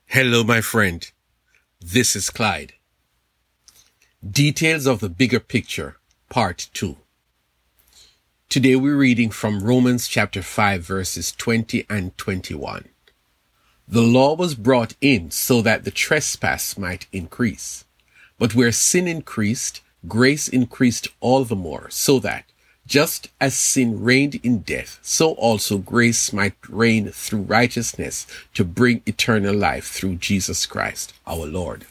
Hello, my friend. This is Clyde. Details of the Bigger Picture, Part 2. Today we're reading from Romans chapter 5, verses 20 and 21. The law was brought in so that the trespass might increase. But where sin increased, grace increased all the more, so that, just as sin reigned in death, so also grace might reign through righteousness to bring eternal life through Jesus Christ, our Lord.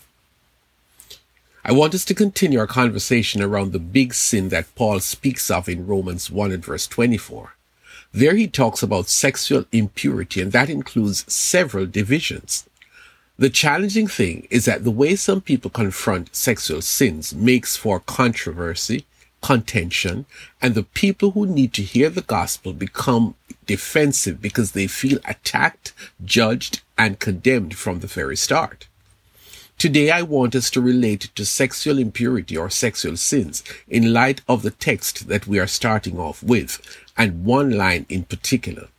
I want us to continue our conversation around the big sin that Paul speaks of in Romans 1 and verse 24. There he talks about sexual impurity, and that includes several divisions. The challenging thing is that the way some people confront sexual sins makes for controversy, contention, and the people who need to hear the gospel become defensive because they feel attacked, judged, and condemned from the very start. Today I want us to relate to sexual impurity or sexual sins in light of the text that we are starting off with, and one line in particular.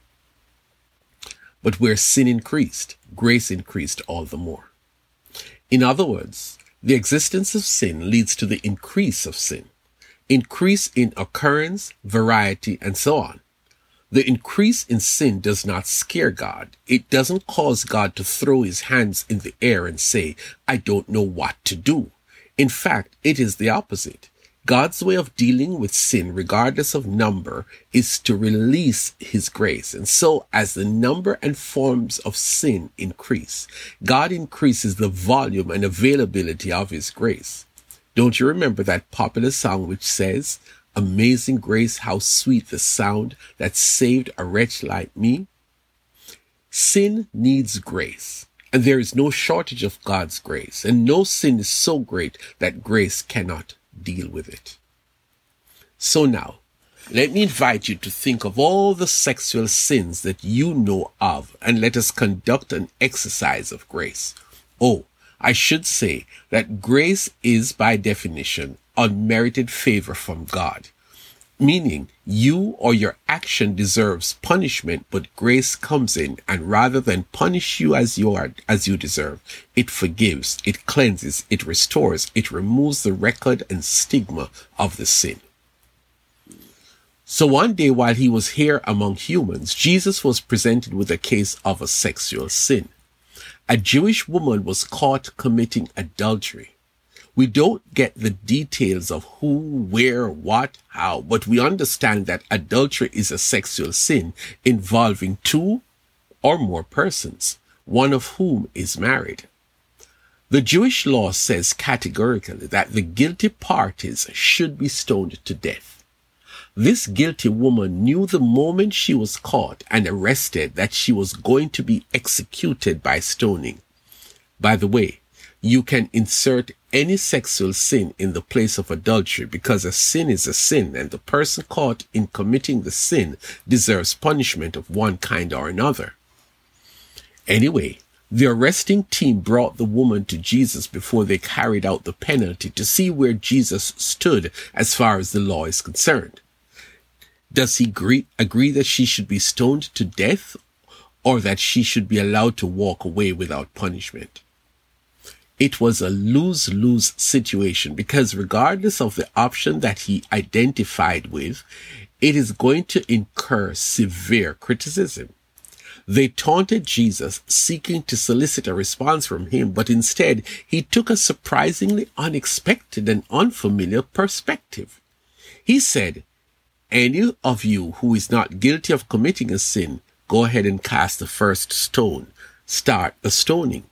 But where sin increased, grace increased all the more. In other words, the existence of sin leads to the increase of sin. Increase in occurrence, variety, and so on. The increase in sin does not scare God. It doesn't cause God to throw his hands in the air and say, I don't know what to do. In fact, it is the opposite. God's way of dealing with sin, regardless of number, is to release his grace. And so, as the number and forms of sin increase, God increases the volume and availability of his grace. Don't you remember that popular song which says, Amazing grace, how sweet the sound that saved a wretch like me? Sin needs grace, and there is no shortage of God's grace, and no sin is so great that grace cannot deal with it. So now, let me invite you to think of all the sexual sins that you know of, and let us conduct an exercise of grace. Oh, I should say that grace is, by definition, unmerited favor from God, meaning you or your action deserves punishment, but grace comes in, and rather than punish you as you deserve, it forgives, it cleanses, it restores, it removes the record and stigma of the sin. So one day while he was here among humans, Jesus was presented with a case of a sexual sin. A Jewish woman was caught committing adultery. We don't get the details of who, where, what, how, but we understand that adultery is a sexual sin involving two or more persons, one of whom is married. The Jewish law says categorically that the guilty parties should be stoned to death. This guilty woman knew the moment she was caught and arrested that she was going to be executed by stoning. By the way, you can insert any sexual sin in the place of adultery because a sin is a sin, and the person caught in committing the sin deserves punishment of one kind or another. Anyway, the arresting team brought the woman to Jesus before they carried out the penalty to see where Jesus stood as far as the law is concerned. Does he agree that she should be stoned to death, or that she should be allowed to walk away without punishment? It was a lose-lose situation because regardless of the option that he identified with, it is going to incur severe criticism. They taunted Jesus, seeking to solicit a response from him, but instead he took a surprisingly unexpected and unfamiliar perspective. He said, any of you who is not guilty of committing a sin, go ahead and cast the first stone. Start the stoning.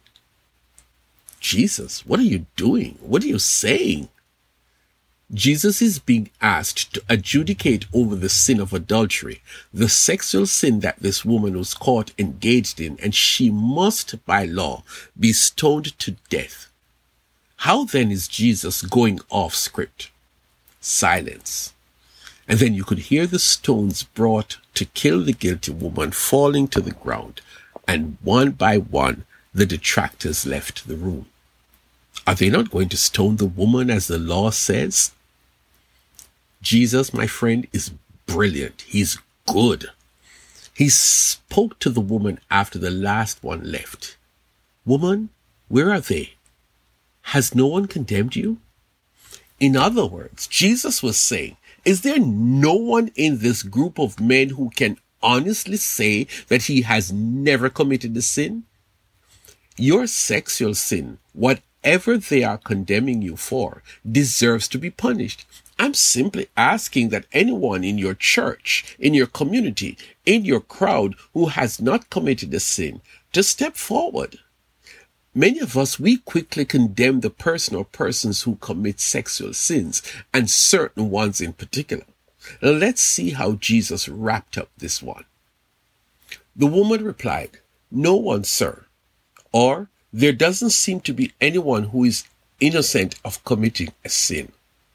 Jesus, what are you doing? What are you saying? Jesus is being asked to adjudicate over the sin of adultery, the sexual sin that this woman was caught engaged in, and she must, by law, be stoned to death. How then is Jesus going off script? Silence. And then you could hear the stones brought to kill the guilty woman falling to the ground, and one by one, the detractors left the room. Are they not going to stone the woman as the law says? Jesus, my friend, is brilliant. He's good. He spoke to the woman after the last one left. Woman, where are they? Has no one condemned you? In other words, Jesus was saying, is there no one in this group of men who can honestly say that he has never committed a sin? Your sexual sin, whatever they are condemning you for, deserves to be punished. I'm simply asking that anyone in your church, in your community, in your crowd who has not committed a sin, to step forward. Many of us, we quickly condemn the person or persons who commit sexual sins, and certain ones in particular. Now let's see how Jesus wrapped up this one. The woman replied, no one, sir. Or, there doesn't seem to be anyone who is innocent of committing a sin.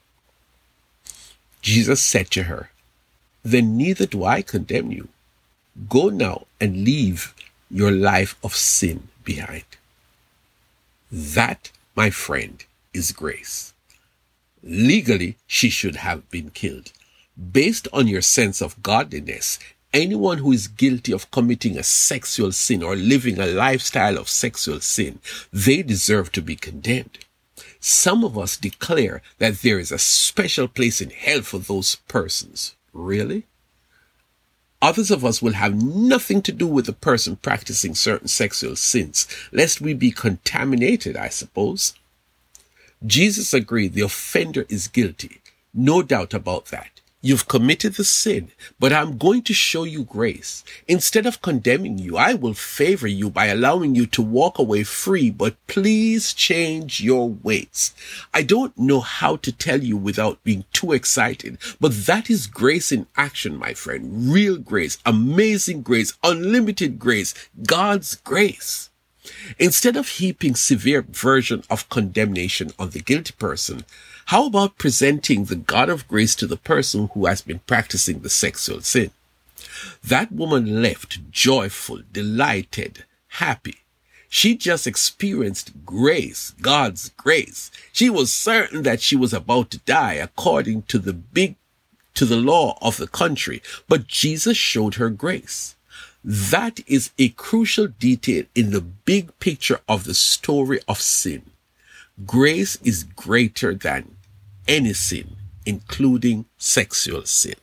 Jesus said to her, then neither do I condemn you. Go now and leave your life of sin behind. That, my friend, is grace. Legally, she should have been killed. Based on your sense of godliness, anyone who is guilty of committing a sexual sin or living a lifestyle of sexual sin, they deserve to be condemned. Some of us declare that there is a special place in hell for those persons. Really? Others of us will have nothing to do with the person practicing certain sexual sins, lest we be contaminated, I suppose. Jesus agreed the offender is guilty. No doubt about that. You've committed the sin, but I'm going to show you grace. Instead of condemning you, I will favor you by allowing you to walk away free, but please change your ways. I don't know how to tell you without being too excited, but that is grace in action, my friend. Real grace, amazing grace, unlimited grace, God's grace. Instead of heaping severe version of condemnation on the guilty person, how about presenting the God of grace to the person who has been practicing the sexual sin? That woman left joyful, delighted, happy. She just experienced grace, God's grace. She was certain that she was about to die according to the law of the country, but Jesus showed her grace. That is a crucial detail in the big picture of the story of sin. Grace is greater than any sin, including sexual sin.